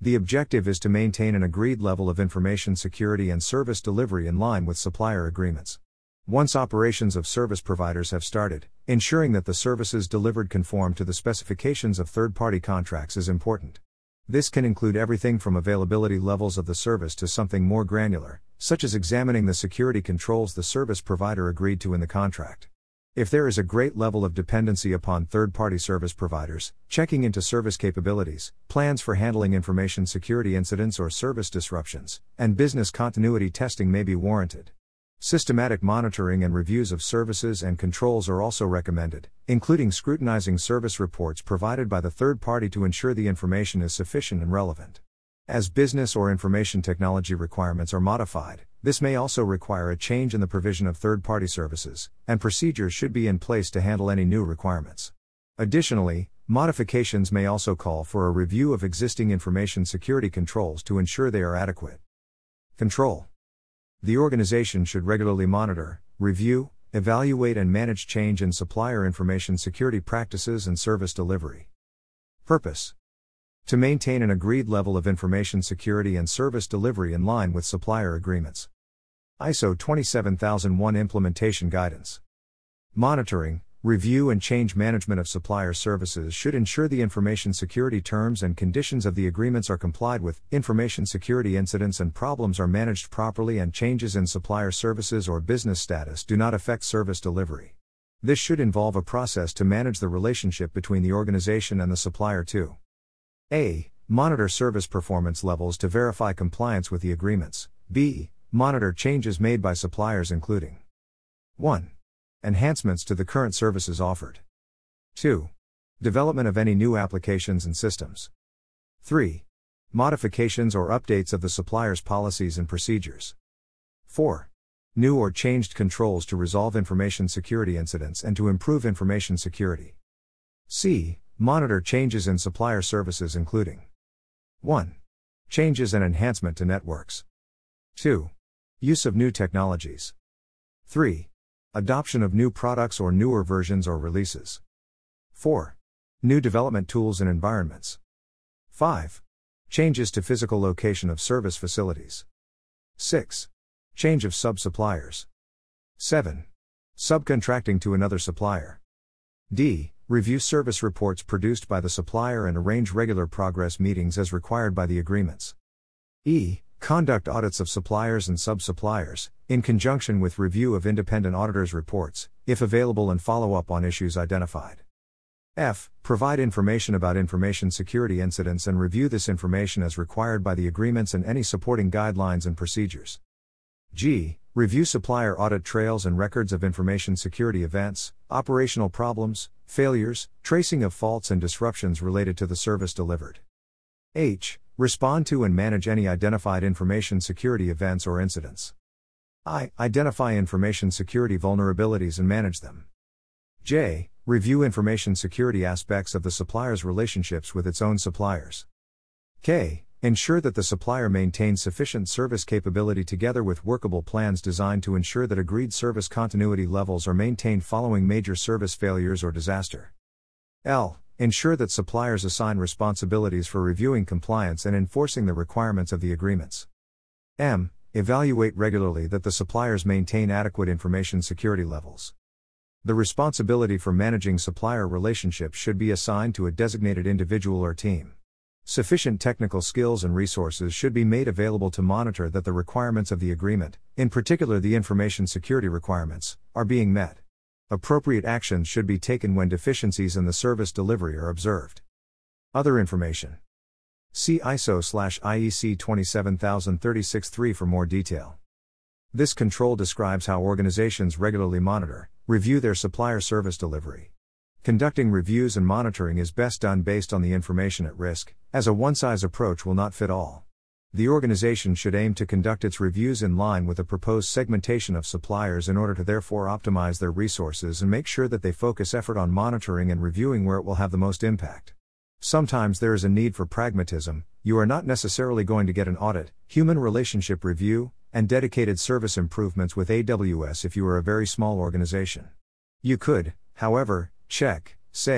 The objective is to maintain an agreed level of information security and service delivery in line with supplier agreements. Once operations of service providers have started, ensuring that the services delivered conform to the specifications of third-party contracts is important. This can include everything from availability levels of the service to something more granular, such as examining the security controls the service provider agreed to in the contract. If there is a great level of dependency upon third-party service providers, checking into service capabilities, plans for handling information security incidents or service disruptions, and business continuity testing may be warranted. Systematic monitoring and reviews of services and controls are also recommended, including scrutinizing service reports provided by the third party to ensure the information is sufficient and relevant. As business or information technology requirements are modified, this may also require a change in the provision of third-party services, and procedures should be in place to handle any new requirements. Additionally, modifications may also call for a review of existing information security controls to ensure they are adequate. Control. The organization should regularly monitor, review, evaluate and manage change in supplier information security practices and service delivery. Purpose: to maintain an agreed level of information security and service delivery in line with supplier agreements. ISO 27001 Implementation Guidance. Monitoring, review and change management of supplier services should ensure the information security terms and conditions of the agreements are complied with, information security incidents and problems are managed properly, and changes in supplier services or business status do not affect service delivery. This should involve a process to manage the relationship between the organization and the supplier to A. Monitor service performance levels to verify compliance with the agreements. B. Monitor changes made by suppliers including 1. Enhancements to the current services offered. 2. Development of any new applications and systems. 3. Modifications or updates of the supplier's policies and procedures. 4. New or changed controls to resolve information security incidents and to improve information security. C. Monitor changes in supplier services including 1. Changes and enhancement to networks. 2. Use of new technologies. 3. Adoption of new products or newer versions or releases. 4. New development tools and environments. 5. Changes to physical location of service facilities. 6. Change of sub-suppliers. 7. Subcontracting to another supplier. D. Review service reports produced by the supplier and arrange regular progress meetings as required by the agreements. E. Conduct audits of suppliers and sub-suppliers, in conjunction with review of independent auditors' reports, if available, and follow up on issues identified. F. Provide information about information security incidents and review this information as required by the agreements and any supporting guidelines and procedures. G. Review supplier audit trails and records of information security events, operational problems, failures, tracing of faults and disruptions related to the service delivered. H. Respond to and manage any identified information security events or incidents. I. Identify information security vulnerabilities and manage them. J. Review information security aspects of the supplier's relationships with its own suppliers. K. Ensure that the supplier maintains sufficient service capability together with workable plans designed to ensure that agreed service continuity levels are maintained following major service failures or disaster. L. Ensure that suppliers assign responsibilities for reviewing compliance and enforcing the requirements of the agreements. M. Evaluate regularly that the suppliers maintain adequate information security levels. The responsibility for managing supplier relationships should be assigned to a designated individual or team. Sufficient technical skills and resources should be made available to monitor that the requirements of the agreement, in particular the information security requirements, are being met. Appropriate actions should be taken when deficiencies in the service delivery are observed. Other information. See ISO/IEC 27036-3 for more detail. This control describes how organizations regularly monitor, review their supplier service delivery. Conducting reviews and monitoring is best done based on the information at risk, as a one-size approach will not fit all. The organization should aim to conduct its reviews in line with the proposed segmentation of suppliers in order to therefore optimize their resources and make sure that they focus effort on monitoring and reviewing where it will have the most impact. Sometimes there is a need for pragmatism. You are not necessarily going to get an audit, human relationship review, and dedicated service improvements with AWS if you are a very small organization. You could, however, check, say,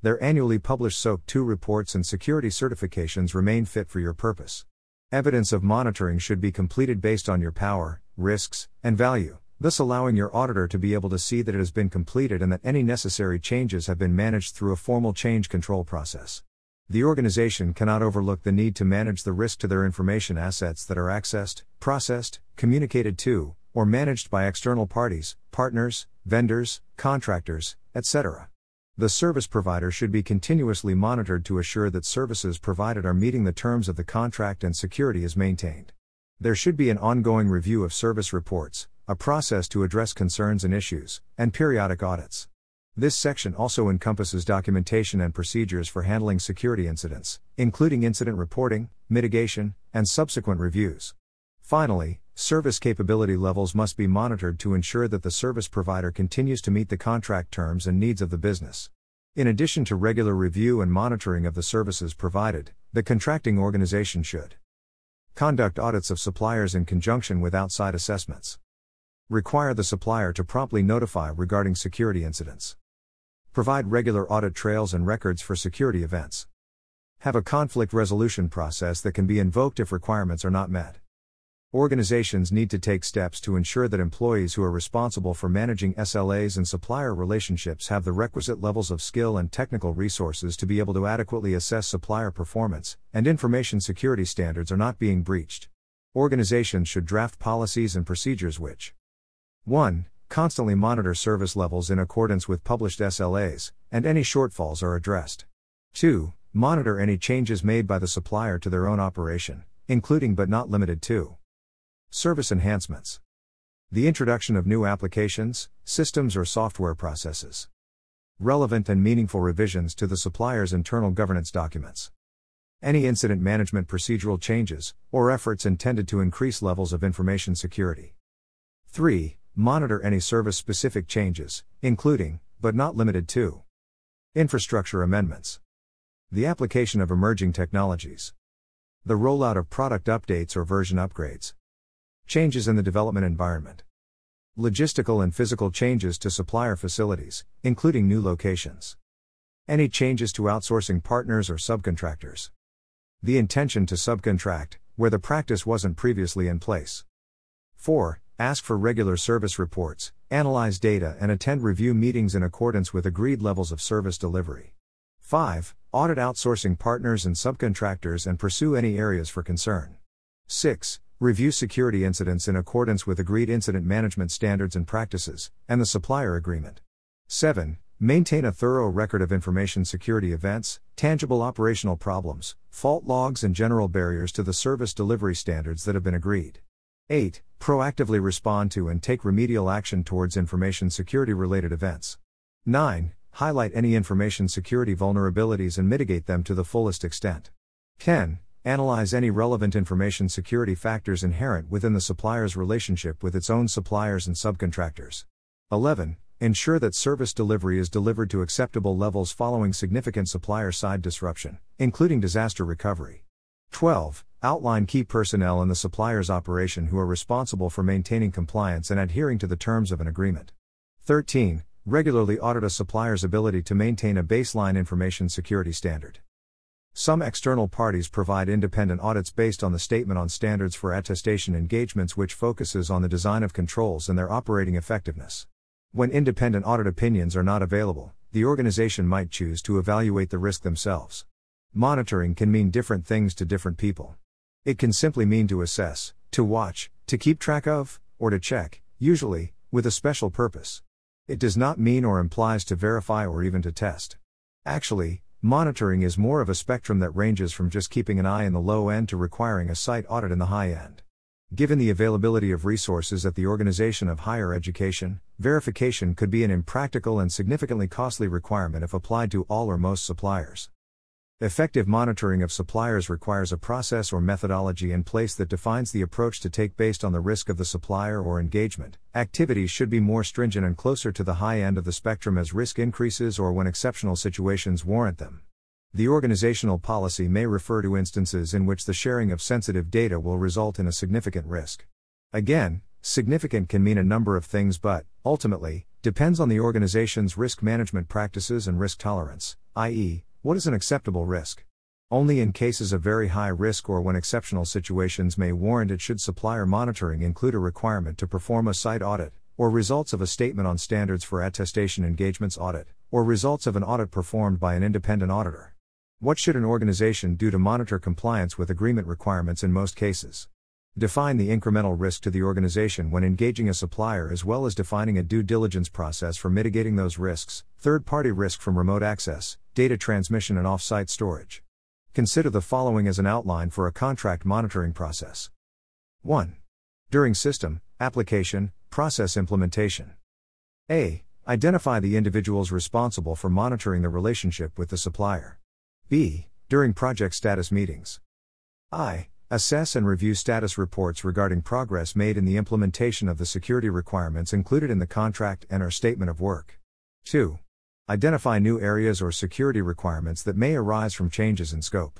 Their annually published SOC 2 reports and security certifications remain fit for your purpose. Evidence of monitoring should be completed based on your power, risks, and value, thus allowing your auditor to be able to see that it has been completed and that any necessary changes have been managed through a formal change control process. The organization cannot overlook the need to manage the risk to their information assets that are accessed, processed, communicated to, or managed by external parties, partners, vendors, contractors, etc. The service provider should be continuously monitored to assure that services provided are meeting the terms of the contract and security is maintained. There should be an ongoing review of service reports, a process to address concerns and issues, and periodic audits. This section also encompasses documentation and procedures for handling security incidents, including incident reporting, mitigation, and subsequent reviews. Finally, service capability levels must be monitored to ensure that the service provider continues to meet the contract terms and needs of the business. In addition to regular review and monitoring of the services provided, the contracting organization should conduct audits of suppliers in conjunction with outside assessments. Require the supplier to promptly notify regarding security incidents. Provide regular audit trails and records for security events. Have a conflict resolution process that can be invoked if requirements are not met. Organizations need to take steps to ensure that employees who are responsible for managing SLAs and supplier relationships have the requisite levels of skill and technical resources to be able to adequately assess supplier performance, and information security standards are not being breached. Organizations should draft policies and procedures which 1. Constantly monitor service levels in accordance with published SLAs, and any shortfalls are addressed. 2. Monitor any changes made by the supplier to their own operation, including but not limited to service enhancements. The introduction of new applications, systems or software processes. Relevant and meaningful revisions to the supplier's internal governance documents. Any incident management procedural changes, or efforts intended to increase levels of information security. 3. Monitor any service-specific changes, including, but not limited to, infrastructure amendments. The application of emerging technologies. The rollout of product updates or version upgrades. Changes in the development environment. Logistical and physical changes to supplier facilities, including new locations. Any changes to outsourcing partners or subcontractors. The intention to subcontract, where the practice wasn't previously in place. 4. Ask for regular service reports, analyze data and attend review meetings in accordance with agreed levels of service delivery. 5. Audit outsourcing partners and subcontractors and pursue any areas for concern. 6. Review security incidents in accordance with agreed incident management standards and practices, and the supplier agreement. 7. Maintain a thorough record of information security events, tangible operational problems, fault logs and general barriers to the service delivery standards that have been agreed. 8. Proactively respond to and take remedial action towards information security-related events. 9. Highlight any information security vulnerabilities and mitigate them to the fullest extent. 10. Analyze any relevant information security factors inherent within the supplier's relationship with its own suppliers and subcontractors. 11. Ensure that service delivery is delivered to acceptable levels following significant supplier-side disruption, including disaster recovery. 12. Outline key personnel in the supplier's operation who are responsible for maintaining compliance and adhering to the terms of an agreement. 13. Regularly audit a supplier's ability to maintain a baseline information security standard. Some external parties provide independent audits based on the Statement on Standards for Attestation Engagements, which focuses on the design of controls and their operating effectiveness. When independent audit opinions are not available, the organization might choose to evaluate the risk themselves. Monitoring can mean different things to different people. It can simply mean to assess, to watch, to keep track of, or to check, usually, with a special purpose. It does not mean or implies to verify or even to test. Actually, monitoring is more of a spectrum that ranges from just keeping an eye in the low end to requiring a site audit in the high end. Given the availability of resources at the organization of higher education, verification could be an impractical and significantly costly requirement if applied to all or most suppliers. Effective monitoring of suppliers requires a process or methodology in place that defines the approach to take based on the risk of the supplier or engagement. Activities should be more stringent and closer to the high end of the spectrum as risk increases or when exceptional situations warrant them. The organizational policy may refer to instances in which the sharing of sensitive data will result in a significant risk. Again, significant can mean a number of things, but, ultimately, depends on the organization's risk management practices and risk tolerance, i.e., what is an acceptable risk. Only in cases of very high risk or when exceptional situations may warrant it should supplier monitoring include a requirement to perform a site audit, or results of a statement on standards for attestation engagements audit, or results of an audit performed by an independent auditor. What should an organization do to monitor compliance with agreement requirements in most cases? Define the incremental risk to the organization when engaging a supplier, as well as defining a due diligence process for mitigating those risks, third-party risk from remote access, data transmission and off-site storage. Consider the following as an outline for a contract monitoring process. 1. During system, application, process implementation. A. Identify the individuals responsible for monitoring the relationship with the supplier. B. During project status meetings. I. Assess and review status reports regarding progress made in the implementation of the security requirements included in the contract and/or statement of work. 2. Identify new areas or security requirements that may arise from changes in scope.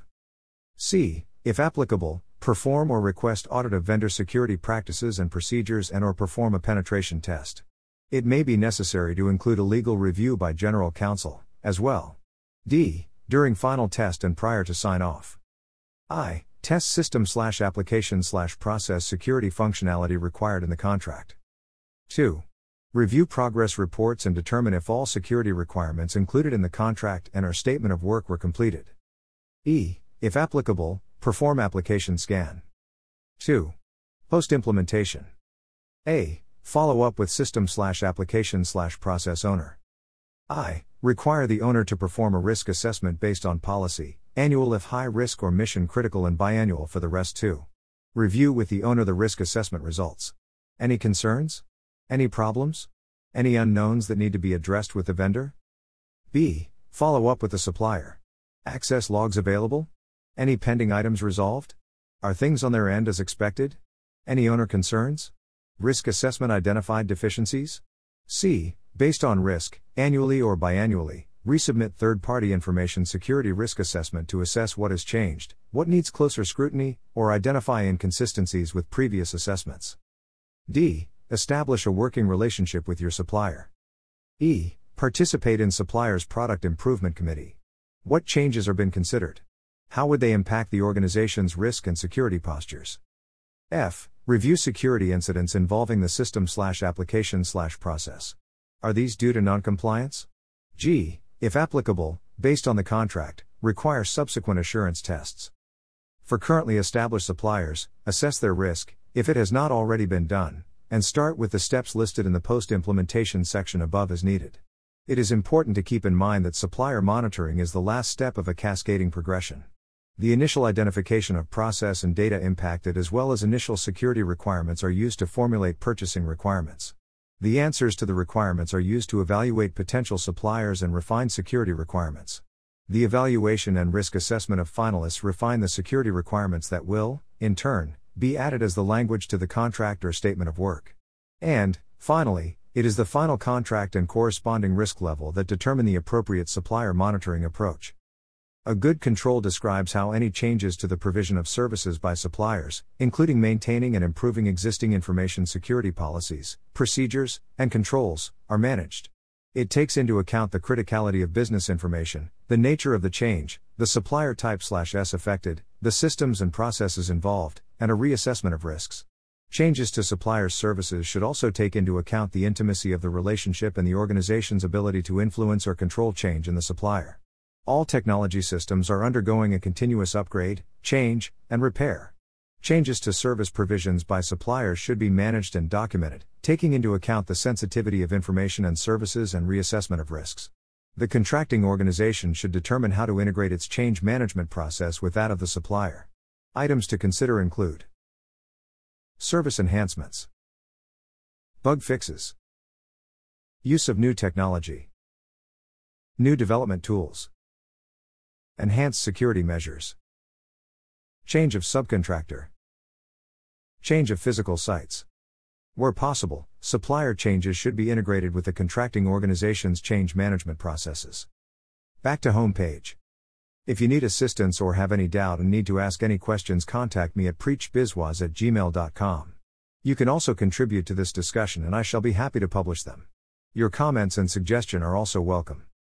C. If applicable, perform or request audit of vendor security practices and procedures and/or perform a penetration test. It may be necessary to include a legal review by General Counsel, as well. D. During final test and prior to sign-off. I. Test system/application/process security functionality required in the contract. 2. Review progress reports and determine if all security requirements included in the contract and/or statement of work were completed. E. If applicable, perform application scan. 2. Post-implementation. A. Follow up with system/application/process owner. I. Require the owner to perform a risk assessment based on policy, annual if high risk or mission critical and biannual for the rest. 2. Review with the owner the risk assessment results. Any concerns? Any problems? Any unknowns that need to be addressed with the vendor? B. Follow up with the supplier. Access logs available? Any pending items resolved? Are things on their end as expected? Any owner concerns? Risk assessment identified deficiencies? C. Based on risk, annually or biannually, resubmit third-party information security risk assessment to assess what has changed, what needs closer scrutiny, or identify inconsistencies with previous assessments. D. Establish a working relationship with your supplier. E. Participate in supplier's product improvement committee. What changes are being considered? How would they impact the organization's risk and security postures? F. Review security incidents involving the system/application/process. Are these due to noncompliance? G. If applicable, based on the contract, require subsequent assurance tests. For currently established suppliers, assess their risk, if it has not already been done, and start with the steps listed in the post-implementation section above as needed. It is important to keep in mind that supplier monitoring is the last step of a cascading progression. The initial identification of process and data impacted as well as initial security requirements are used to formulate purchasing requirements. The answers to the requirements are used to evaluate potential suppliers and refine security requirements. The evaluation and risk assessment of finalists refine the security requirements that will, in turn, be added as the language to the contract or statement of work. And, finally, it is the final contract and corresponding risk level that determine the appropriate supplier monitoring approach. A good control describes how any changes to the provision of services by suppliers, including maintaining and improving existing information security policies, procedures, and controls, are managed. It takes into account the criticality of business information, the nature of the change, the supplier type/S affected, the systems and processes involved, and a reassessment of risks. Changes to suppliers' services should also take into account the intimacy of the relationship and the organization's ability to influence or control change in the supplier. All technology systems are undergoing a continuous upgrade, change, and repair. Changes to service provisions by suppliers should be managed and documented, taking into account the sensitivity of information and services and reassessment of risks. The contracting organization should determine how to integrate its change management process with that of the supplier. Items to consider include service enhancements, bug fixes, use of new technology, new development tools, enhanced security measures, change of subcontractor, change of physical sites. Where possible, supplier changes should be integrated with the contracting organization's change management processes. Back to homepage. If you need assistance or have any doubt and need to ask any questions, contact me at preachbizwaz@gmail.com. You can also contribute to this discussion and I shall be happy to publish them. Your comments and suggestion are also welcome.